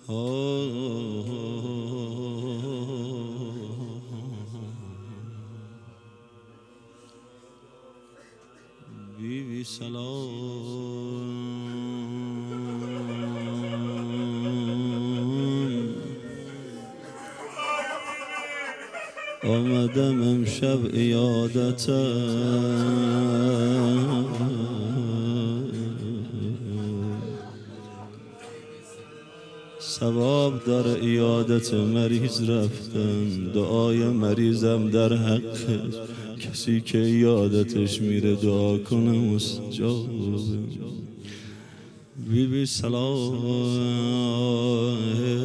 بیبی سلام آمدم امشب ایادتم ثواب داره ایادت مریض رفتن، دعای مریضم در حق کسی که ایادتش میره دعا کنه مستجابه. بیبی سلام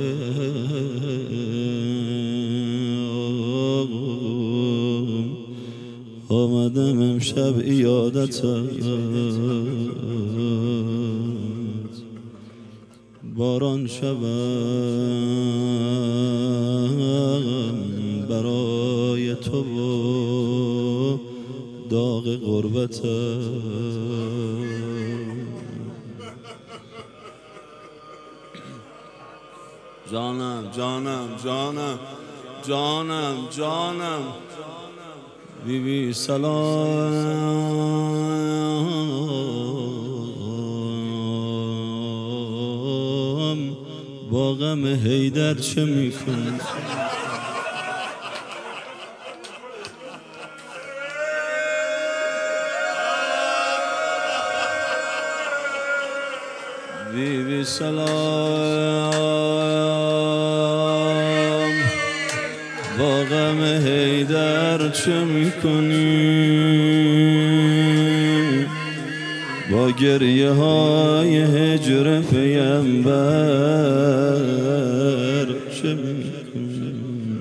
آمدم امشب ایادتم، باران شبم برای تو و داغ غربتم. جانم جانم جانم جانم جانم بیبی سلام با غم حیدر چه میکنی؟ بیبی سلام با غم حیدر چه میکنی؟ با گریه های هجر پیمبر چه میکنی؟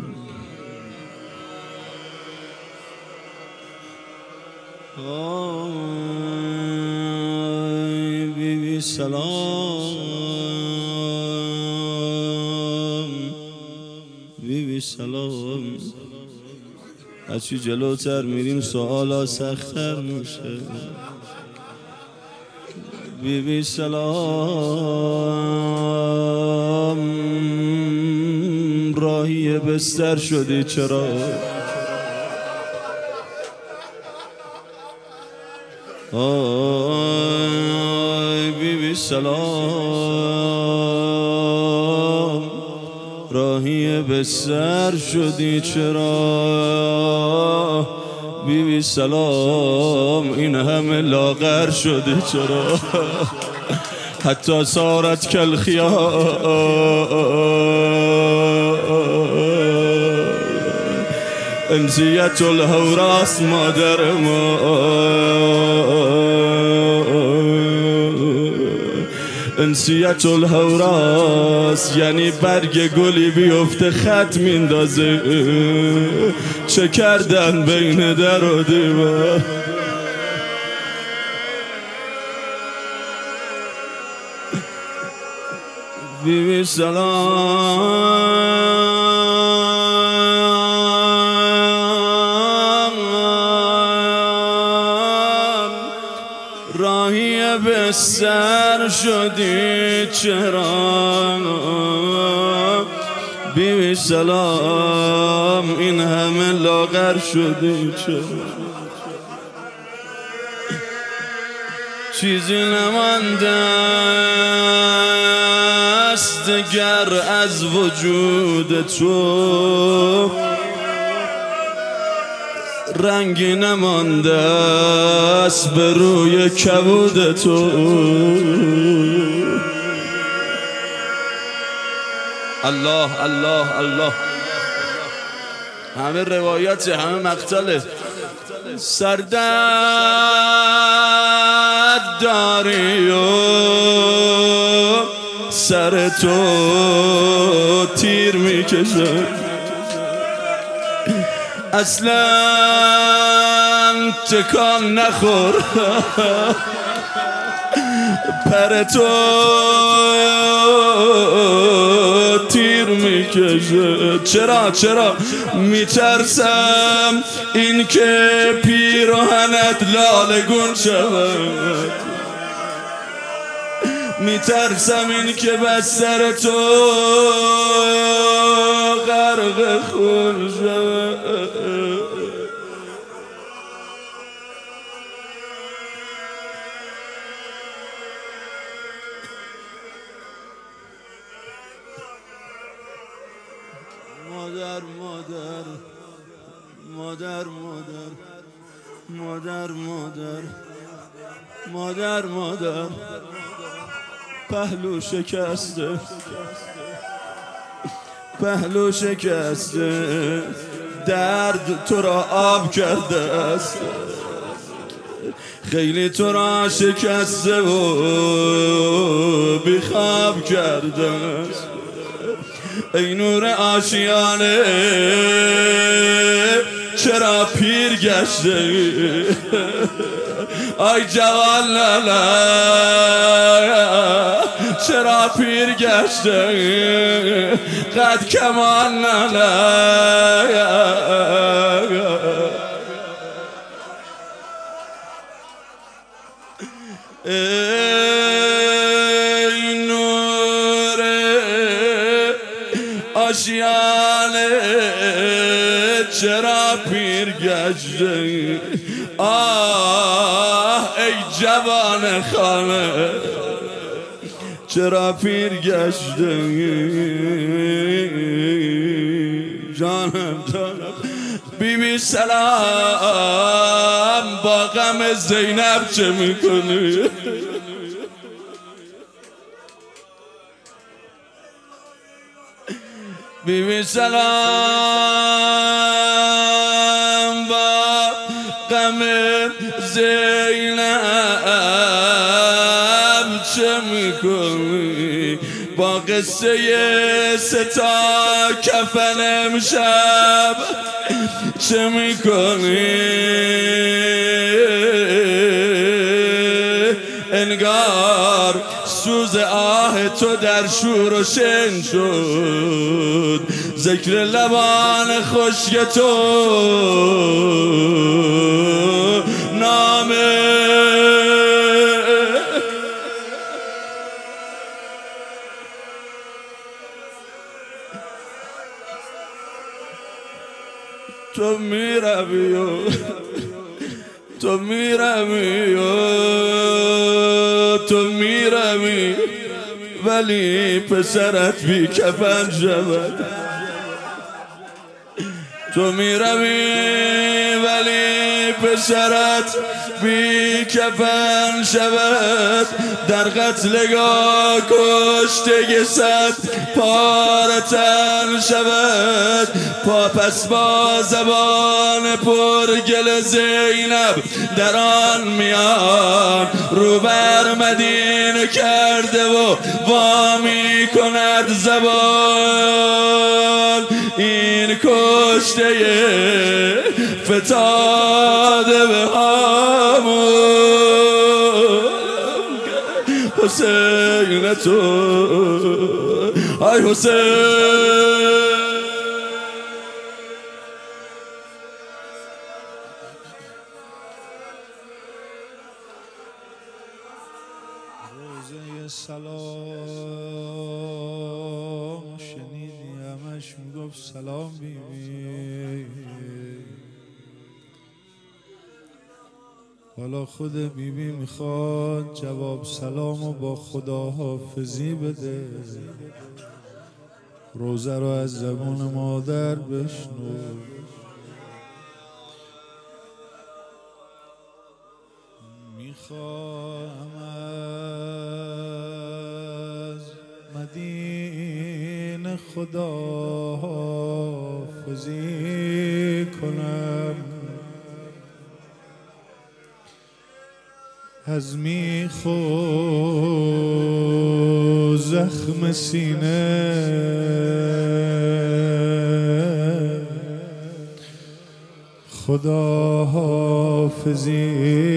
آی بیبی سلام بیبی سلام. هرچی جلوتر میریم سوالا سخت‌تر میشه. بیبی سلام راهی بستر شدی چرا؟ آی بیبی سلام راهی بستر شدی چرا؟ بیبی سلام این همه لاغر شدی چرا؟ حتی صارت کل خیال انزیت الهوراس مادر ما. انسیت الهوراس یعنی برگ گلی بیفته خط میندازه. چه کردن بین در و دیوار؟ بیبی سلام راهی بستر شدی چرا؟ بیبی سلام این همه لاغر شدی چرا؟ چیزی نمانده است دگر از وجود تو، رنگی نمانده است به روی کبود تو. الله الله الله همه روایت همه مقتله. سردرد داری و سر تو تیر میکشه، اصلا تکان نخور پر تو تیر میکشه. چرا میترسم این که پیراهنت لالگون شود، میترسم این که بس سر تو غرق خون شود. مادر مادر مادر مادر مادر مادر مادر پهلو شکسته، پهلو شکسته، درد تو را آب کرده است، خیلی تو را شکسته و بیخواب کرده است. ای نور آشیانه چرا پیر گشته؟ آی جوان لالا چرا پیر گشته؟ قد کمان لالا. ای نور آشیانه چرا پیر گشته؟ آه ای جوان خانه چرا پیر گشته؟ جانم جانم بیبی سلام، با غم زینب چه میکنی؟ بیبی سلام، با غم زینب چه میکنی؟ با قصه ستا کفن امشب چه میکنی؟ انگار سوز آه تو در شور و شن شد، ذکر لبان خشک تو نامه تو میروی و تو میروی و تو میروی ولی پسرت بی کفن شود. تو میروی ولی پسرت بی کفن شود، در قتلگاه کشته صد پاره تن شود. پس با زبان پرگل زینب در آن میان رو بر مدینه کرده و وامی کند زبان. این کشته فتاده به هامون حسین تو، ای حسین. روزه سلام شنیدی همش میگفت سلام بیبی، حالا خود بیبی میخواد جواب سلامو با خداحافظی بده. روزه رو از زبون مادر بشنو. میخوام از مدینه خداحافظی کنم، از میخ و زخم سینه خداحافظی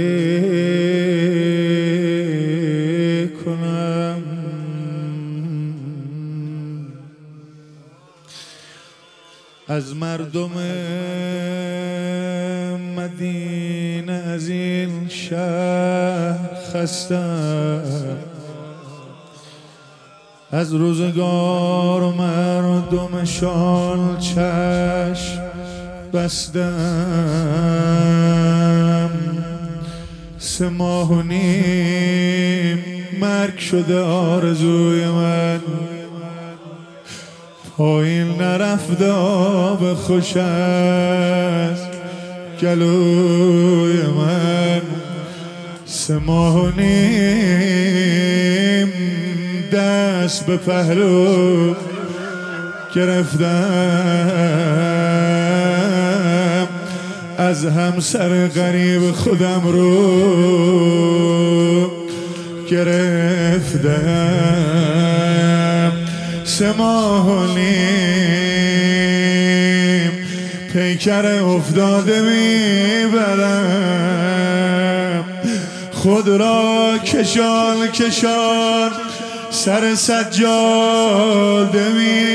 کنم. از مردم مدینه از این شهر خستم، از روزگار و مردمشان چشم بستم. 3 ماه و نیم مرگ شده آرزوی من، پایین نرفته آب خوش از گلوی من. 3 ماه و نیم دست به پهلو گرفتم، از همسر غریب خودم رو گرفتم. 3 ماه و نیم پیکر افتاده میبرم، خود را کشان کشان سر سجاده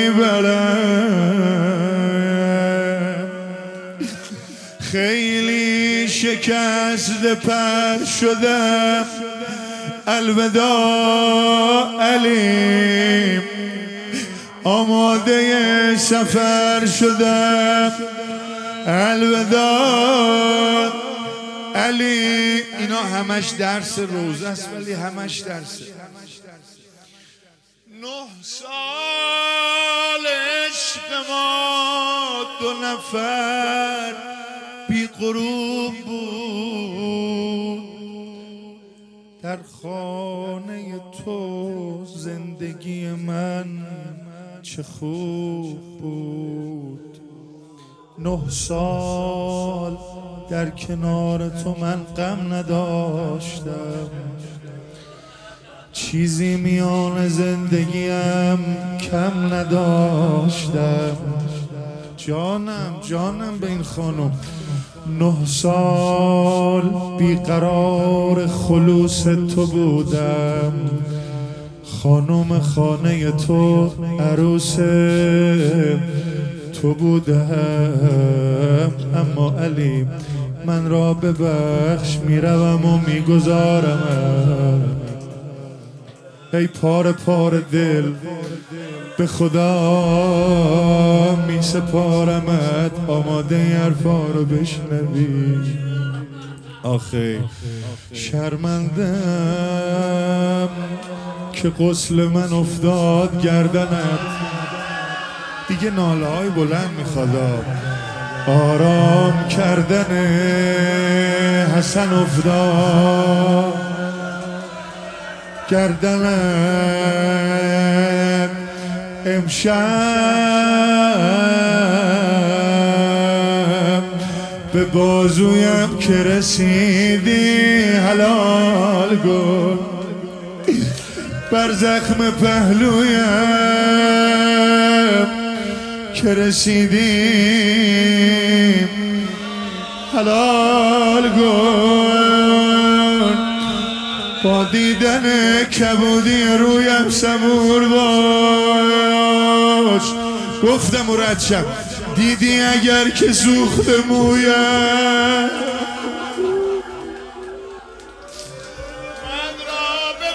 میبرم. خیلی شکست پر شدم، الوداع علی، آماده سفر شدم، الوداع علی. اینا همش درس روزه است ولی همش درسه. 9 سال عشق ما 2 نفر بی غروب بود، در خانه تو زندگی من چه خوب بود. 9 سال در کنار تو من غم نداشتم، چیزی میان زندگیم کم نداشتم. جانم به این خانم. 9 سال بیقرار خلوص تو بودم، خانم خانه تو، عروس تو بودم. اما علی من را ببخش، میروم و میگذارم. ای پاره پاره دل به خدا می سپارمت، آماده ای حرفا رو بشنوی. آخه شرمندم که غسل من افتاد گردنت، دیگه ناله های بلند میخواد. آرام کردن حسن افتاد گردنت، امشب به بازویم که رسیدی حلال کن، بر زخم پهلویم که رسیدی حلال کن. با دیدن کبودی رویم صبور باش. گفتم و رد شم، دیدی اگر که سوخت مویم من را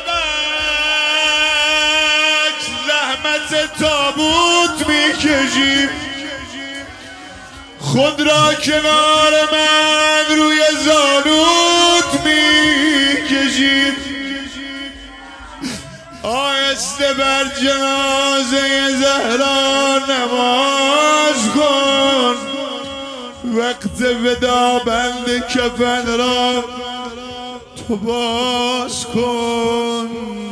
ببخش، زحمت تابوت میکشیم، خود را کنار من روی زانوت میکشیم. آهسته بر جنازه زهرا نماز کن، وقت ودا بند کفن را تو باز کن.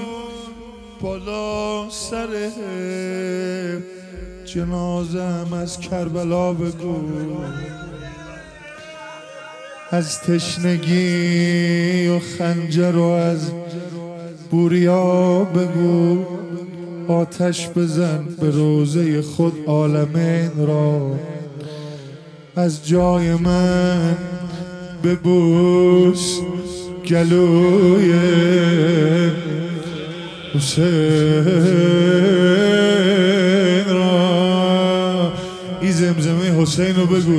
بالا سر جنازم از کربلا بگو، از تشنگی و خنجر و از بوریا بگو، آتش بزن به روزه خود عالمین را، از جای من ببوس گلوی حسین را. این زمزمه حسین رو بگو،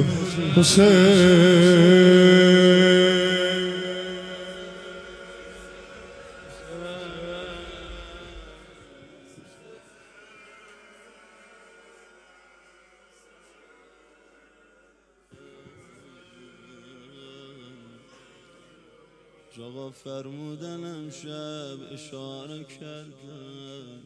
حسین. آقا فرمودن امشب اشاره کردن،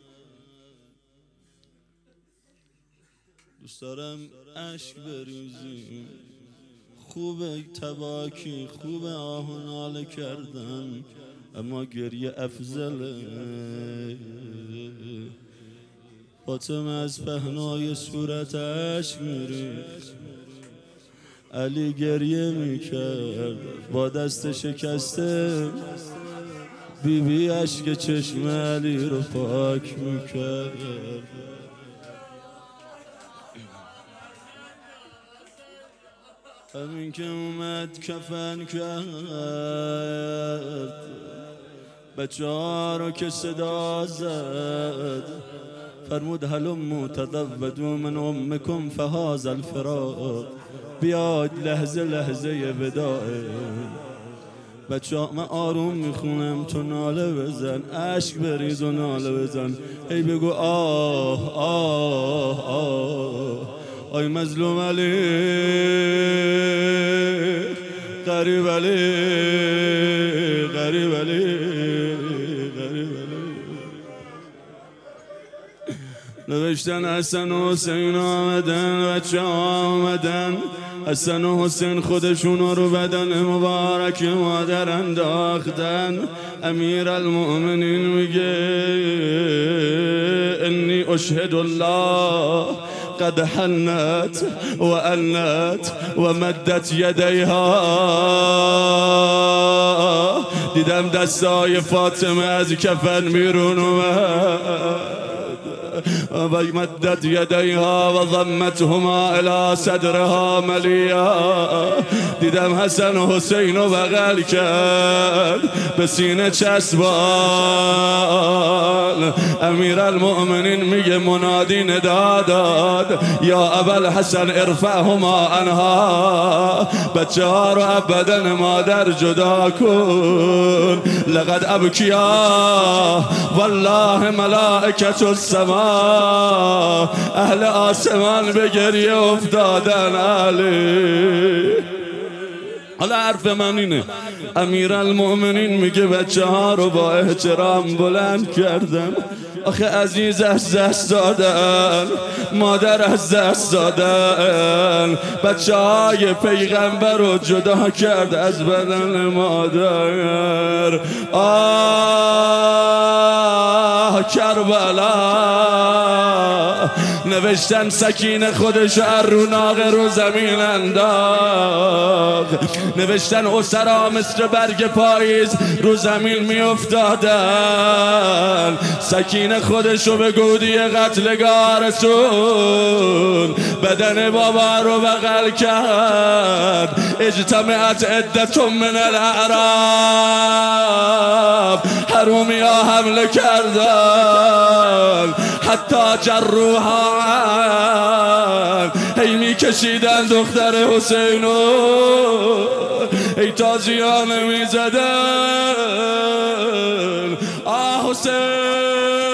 دوست دارم عشق بریزیم، خوبه تباکی، خوبه آه و ناله کردن، اما گریه افضله. فاطمه از پهنای صورتش میریخت، علی گریه میکرد با دست شکسته، بیبی اشک چشم علی رو پاک میکرد. همین که اومد کفن کرد، بچه ها رو که صدا زد، فرمود هلموا تزودوا من امکم فهذا الفراق، بیاد لحظه لحظه وداعه. بچه ها من آروم میخونم تو ناله بزن، عشق بریز و ناله بزن، ای بگو آه آه آه، آی مظلوم علی، غریب علی، غریب علی، غریب علی. نوشتن حسن و حسین آمدن، بچه ها آمدن، حسن و حسین خودشون رو بدن مبارک مادر انداختن. امیر المؤمنین میگه انی اشهد الله قد حنت و انت و مدت یدیها، دیدم دستای فاطمه از کفن میرون اومد و مدت یدیها و ضمتهما الى صدرها ملیا، دیدم حسن و حسین رو بغل کرد به سینه چسبان. امیر المؤمنین میگه منادی ندا داد یا ابوالحسن ارفعهما عنها، بچه ها رو ابدن مادر جدا کن. لقد ابکیا والله ملائکت السما، اهل آسمان به گریه افتادن علی. حالا حرف من اینه، امیر المؤمنین میگه بچه ها رو با احترام بلند کردم، آخه عزیز از دست دادن، مادر از دست دادن، بچه های پیغمبر رو جدا کرد از بدن مادر. آه کربلا، نوشتن سکینه خودش رو ناقه رو زمین انداخت، نوشتن اسرا مثل برگ پاییز رو زمین می افتادن، سکینه خودشو به گودی قتلگاه رسون، بدن بابا رو بغل کرد. اجتمعت عدت من الاعراب، حرومی ها حمله کردن، حتی جروها هی می کشیدن دختر حسینو، ای تازیانه می زدن آه حسین